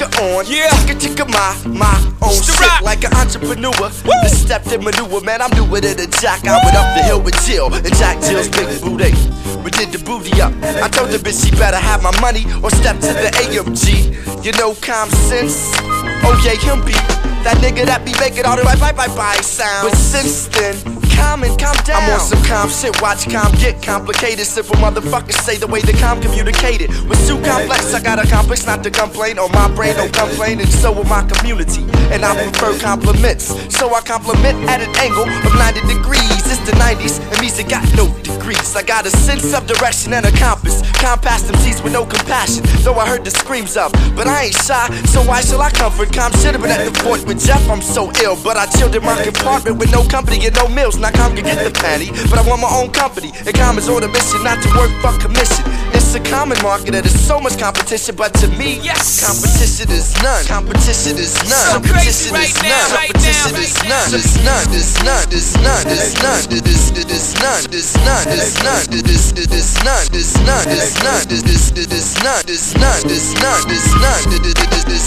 chicka on. Yeah. Chicka my own shit like an entrepreneur. The step to maneuver, man, I'm newer than a jack. I went up the hill with Jill and Jack Jill's big booty. We did the booty up. I told the bitch she better have my money or step to the AMG. You know common sense? Oh yeah, him be that nigga that be making all the bye sound. But since then, calm down. I'm on some calm shit, watch calm get complicated. Simple motherfuckers say the way the calm communicated was too complex. I got a complex not to complain on my brain, don't complain, and so will my community. And I prefer compliments, so I compliment at an angle of 90 degrees. It's the 90s, and music got no degrees. I got a sense of direction and a compass. Compass them seas with no compassion, though I heard the screams up. But I ain't shy, so why shall I comfort? Calm shit been at the fort with Jeff, I'm so ill. But I chilled in my compartment with no company and no meals. Now calm can get the panty, but I want my own company. And calm is on a mission, not to work for commission. It's a common market and there's so much competition, but to me, competition is none. Competition is none. Competition is none. Competition is none. There's none. There's none. There's none. There's none. There's none. There's none. There's none. There's none. There's none. There's none. There's none. There's none. There's none. There's none. There's none. There's none.